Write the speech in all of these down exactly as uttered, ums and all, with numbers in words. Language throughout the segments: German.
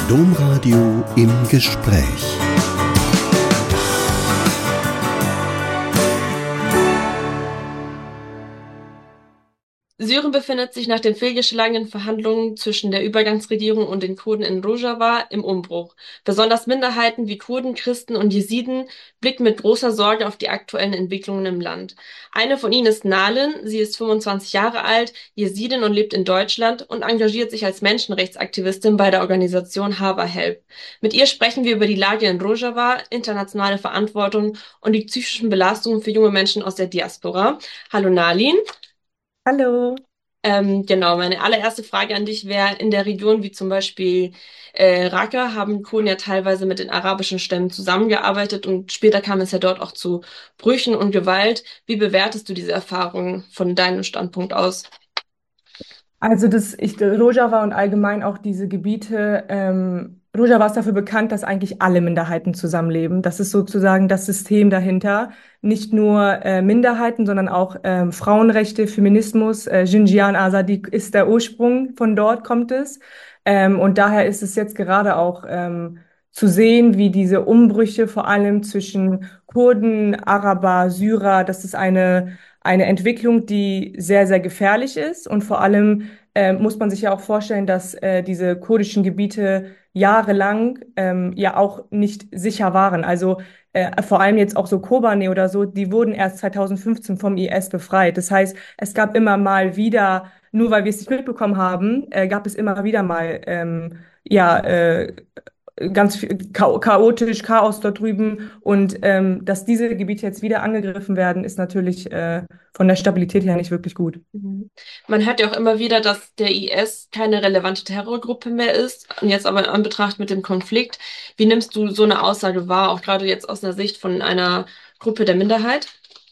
Domradio im Gespräch. Syrien befindet sich nach den fehlgeschlagenen Verhandlungen zwischen der Übergangsregierung und den Kurden in Rojava im Umbruch. Besonders Minderheiten wie Kurden, Christen und Jesiden blicken mit großer Sorge auf die aktuellen Entwicklungen im Land. Eine von ihnen ist Nalin. Sie ist fünfundzwanzig Jahre alt, Jesidin und lebt in Deutschland und engagiert sich als Menschenrechtsaktivistin bei der Organisation Hava Help. Mit ihr sprechen wir über die Lage in Rojava, internationale Verantwortung und die psychischen Belastungen für junge Menschen aus der Diaspora. Hallo Nalin. Hallo. Ähm, genau, meine allererste Frage an dich wäre, in der Region wie zum Beispiel äh, Raqqa haben Kurden ja teilweise mit den arabischen Stämmen zusammengearbeitet und später kam es ja dort auch zu Brüchen und Gewalt. Wie bewertest du diese Erfahrungen von deinem Standpunkt aus? Also das, ich, Rojava und allgemein auch diese Gebiete, ähm, Rojava ist dafür bekannt, dass eigentlich alle Minderheiten zusammenleben. Das ist sozusagen das System dahinter. Nicht nur äh, Minderheiten, sondern auch ähm, Frauenrechte, Feminismus. Äh, Jinjian Azadi ist der Ursprung, von dort kommt es. Ähm, und daher ist es jetzt gerade auch ähm, zu sehen, wie diese Umbrüche vor allem zwischen Kurden, Araber, Syrer, das ist eine eine Entwicklung, die sehr, sehr gefährlich ist. Und vor allem äh, muss man sich ja auch vorstellen, dass äh, diese kurdischen Gebiete jahrelang ähm, ja auch nicht sicher waren. Also äh, vor allem jetzt auch so Kobane oder so, die wurden erst zweitausendfünfzehn vom I S befreit. Das heißt, es gab immer mal wieder, nur weil wir es nicht mitbekommen haben, äh, gab es immer wieder mal ähm, ja, äh, ganz viel, chao- chaotisch, Chaos dort drüben. Und ähm, dass diese Gebiete jetzt wieder angegriffen werden, ist natürlich äh, von der Stabilität her nicht wirklich gut. Mhm. Man hört ja auch immer wieder, dass der I S keine relevante Terrorgruppe mehr ist. Und jetzt aber in Anbetracht mit dem Konflikt, wie nimmst du so eine Aussage wahr, auch gerade jetzt aus der Sicht von einer Gruppe der Minderheit?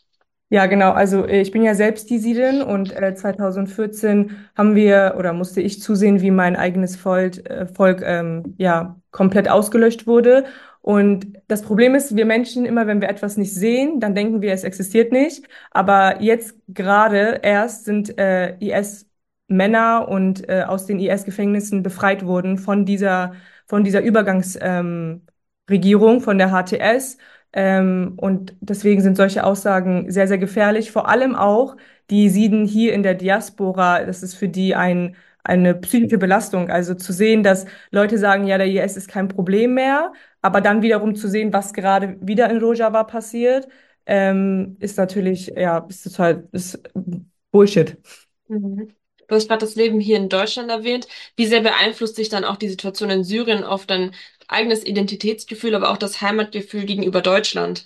Ja, genau. Also äh, ich bin ja selbst Jesidin und äh, zweitausendvierzehn haben wir oder musste ich zusehen, wie mein eigenes Volk, äh, Volk ähm, ja komplett ausgelöscht wurde. Und das Problem ist, wir Menschen, immer wenn wir etwas nicht sehen, dann denken wir, es existiert nicht. Aber jetzt gerade erst sind äh, I S-Männer und äh, aus den I S-Gefängnissen befreit worden von dieser von dieser Übergangsregierung, ähm, Regierung, von der H T S. Ähm, und deswegen sind solche Aussagen sehr, sehr gefährlich. Vor allem auch die Jesiden hier in der Diaspora, das ist für die ein, eine psychische Belastung. Also zu sehen, dass Leute sagen, ja, der I S ist kein Problem mehr, aber dann wiederum zu sehen, was gerade wieder in Rojava passiert, ähm, ist natürlich, ja, ist total, ist Bullshit. Mhm. Du hast gerade das Leben hier in Deutschland erwähnt. Wie sehr beeinflusst sich dann auch die Situation in Syrien auf dein eigenes Identitätsgefühl, aber auch das Heimatgefühl gegenüber Deutschland?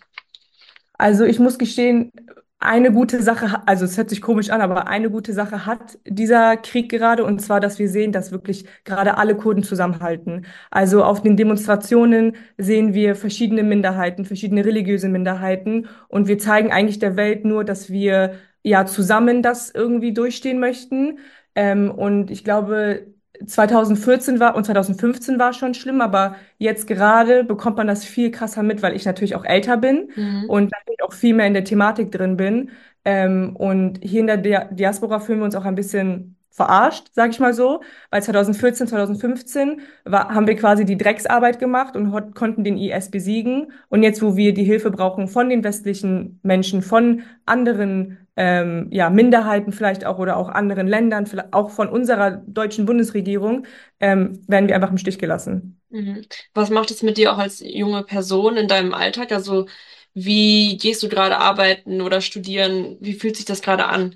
Also ich muss gestehen, eine gute Sache, ha- also es hört sich komisch an, aber eine gute Sache hat dieser Krieg gerade, und zwar, dass wir sehen, dass wirklich gerade alle Kurden zusammenhalten. Also auf den Demonstrationen sehen wir verschiedene Minderheiten, verschiedene religiöse Minderheiten, und wir zeigen eigentlich der Welt nur, dass wir ja zusammen das irgendwie durchstehen möchten. Ähm, und ich glaube, zweitausendvierzehn war und zweitausendfünfzehn war schon schlimm, aber jetzt gerade bekommt man das viel krasser mit, weil ich natürlich auch älter bin Mhm. und natürlich auch viel mehr in der Thematik drin bin. Ähm, und hier in der Dia Diaspora fühlen wir uns auch ein bisschen verarscht, sage ich mal so, weil zweitausendvierzehn, zweitausendfünfzehn war, haben wir quasi die Drecksarbeit gemacht und hot- konnten den I S besiegen. Und jetzt, wo wir die Hilfe brauchen von den westlichen Menschen, von anderen ähm, ja, Minderheiten vielleicht auch oder auch anderen Ländern, vielleicht auch von unserer deutschen Bundesregierung, ähm, werden wir einfach im Stich gelassen. Mhm. Was macht es mit dir auch als junge Person in deinem Alltag? Also, wie gehst du gerade arbeiten oder studieren? Wie fühlt sich das gerade an?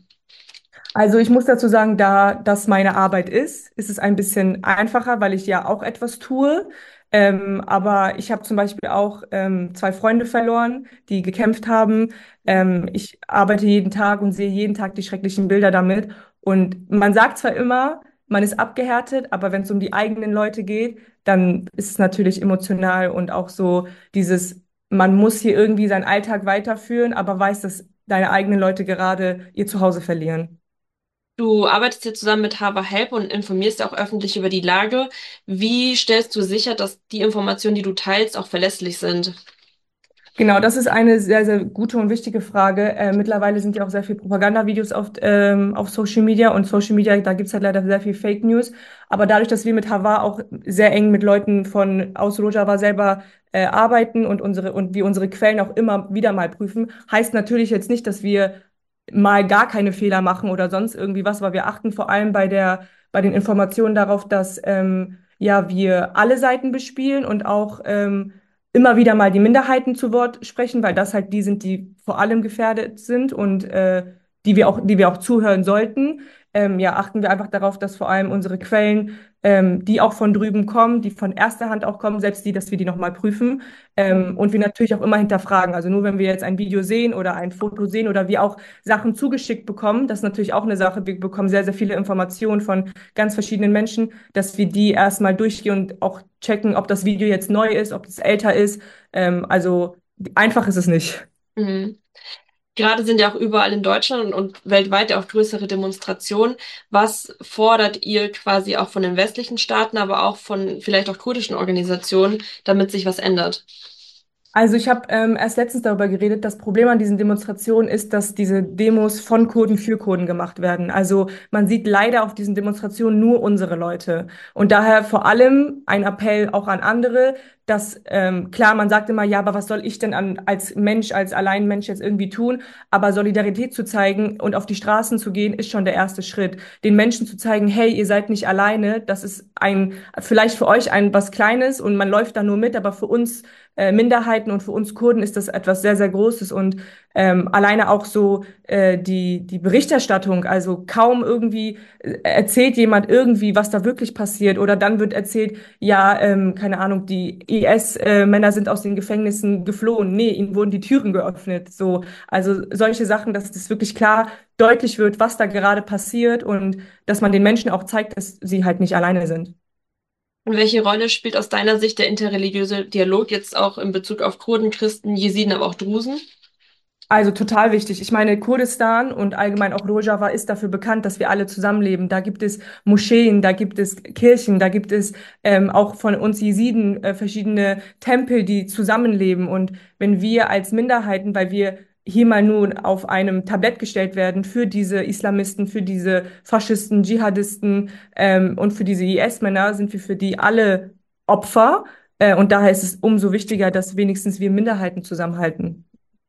Also ich muss dazu sagen, da das meine Arbeit ist, ist es ein bisschen einfacher, weil ich ja auch etwas tue. Ähm, aber ich habe zum Beispiel auch ähm, zwei Freunde verloren, die gekämpft haben. Ähm, ich arbeite jeden Tag und sehe jeden Tag die schrecklichen Bilder damit. Und man sagt zwar immer, man ist abgehärtet, aber wenn es um die eigenen Leute geht, dann ist es natürlich emotional und auch so dieses, man muss hier irgendwie seinen Alltag weiterführen, aber weiß, dass deine eigenen Leute gerade ihr Zuhause verlieren. Du arbeitest hier zusammen mit Hava Help und informierst auch öffentlich über die Lage. Wie stellst du sicher, dass die Informationen, die du teilst, auch verlässlich sind? Genau, das ist eine sehr, sehr gute und wichtige Frage. Äh, mittlerweile sind ja auch sehr viele Propagandavideos auf, ähm, auf Social Media und Social Media, da gibt es halt leider sehr viel Fake News. Aber dadurch, dass wir mit Havar auch sehr eng mit Leuten von aus Rojava selber äh, arbeiten und unsere und wir unsere Quellen auch immer wieder mal prüfen, heißt natürlich jetzt nicht, dass wir mal gar keine Fehler machen oder sonst irgendwie was, weil wir achten vor allem bei der, bei den Informationen darauf, dass ähm, ja wir alle Seiten bespielen und auch ähm, immer wieder mal die Minderheiten zu Wort sprechen, weil das halt die sind, die vor allem gefährdet sind und äh, die wir auch, die wir auch zuhören sollten. Ähm, ja, achten wir einfach darauf, dass vor allem unsere Quellen, ähm, die auch von drüben kommen, die von erster Hand auch kommen, selbst die, dass wir die nochmal prüfen. Ähm, und wir natürlich auch immer hinterfragen. Also nur wenn wir jetzt ein Video sehen oder ein Foto sehen oder wir auch Sachen zugeschickt bekommen, das ist natürlich auch eine Sache. Wir bekommen sehr, sehr viele Informationen von ganz verschiedenen Menschen, dass wir die erstmal durchgehen und auch checken, ob das Video jetzt neu ist, ob es älter ist. Ähm, also einfach ist es nicht. Mhm. Gerade sind ja auch überall in Deutschland und, und weltweit ja auch größere Demonstrationen. Was fordert ihr quasi auch von den westlichen Staaten, aber auch von vielleicht auch kurdischen Organisationen, damit sich was ändert? Also ich habe ähm, erst letztens darüber geredet, das Problem an diesen Demonstrationen ist, dass diese Demos von Kurden für Kurden gemacht werden. Also man sieht leider auf diesen Demonstrationen nur unsere Leute. Und daher vor allem ein Appell auch an andere, dass ähm, klar, man sagt immer, ja, aber was soll ich denn an, als Mensch, als Alleinmensch jetzt irgendwie tun? Aber Solidarität zu zeigen und auf die Straßen zu gehen, ist schon der erste Schritt. Den Menschen zu zeigen, hey, ihr seid nicht alleine, das ist ein, vielleicht für euch ein was Kleines und man läuft da nur mit, aber für uns äh, Minderheiten und für uns Kurden ist das etwas sehr, sehr Großes und ähm, alleine auch so äh, die, die Berichterstattung, also kaum irgendwie äh, erzählt jemand irgendwie, was da wirklich passiert oder dann wird erzählt, ja, ähm, keine Ahnung, die I S-Männer sind aus den Gefängnissen geflohen. Nee, ihnen wurden die Türen geöffnet. So, also solche Sachen, dass das wirklich klar deutlich wird, was da gerade passiert und dass man den Menschen auch zeigt, dass sie halt nicht alleine sind. Und welche Rolle spielt aus deiner Sicht der interreligiöse Dialog jetzt auch in Bezug auf Kurden, Christen, Jesiden, aber auch Drusen? Also total wichtig. Ich meine, Kurdistan und allgemein auch Rojava ist dafür bekannt, dass wir alle zusammenleben. Da gibt es Moscheen, da gibt es Kirchen, da gibt es ähm, auch von uns Jesiden äh, verschiedene Tempel, die zusammenleben. Und wenn wir als Minderheiten, weil wir hier mal nur auf einem Tablett gestellt werden für diese Islamisten, für diese Faschisten, Dschihadisten ähm, und für diese I S-Männer, sind wir für die alle Opfer. Äh, und daher ist es umso wichtiger, dass wenigstens wir Minderheiten zusammenhalten.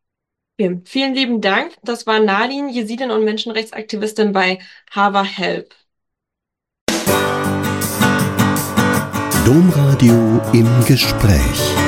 Okay. Vielen lieben Dank. Das war Nadine, Jesidin und Menschenrechtsaktivistin bei Hava Help. Domradio im Gespräch.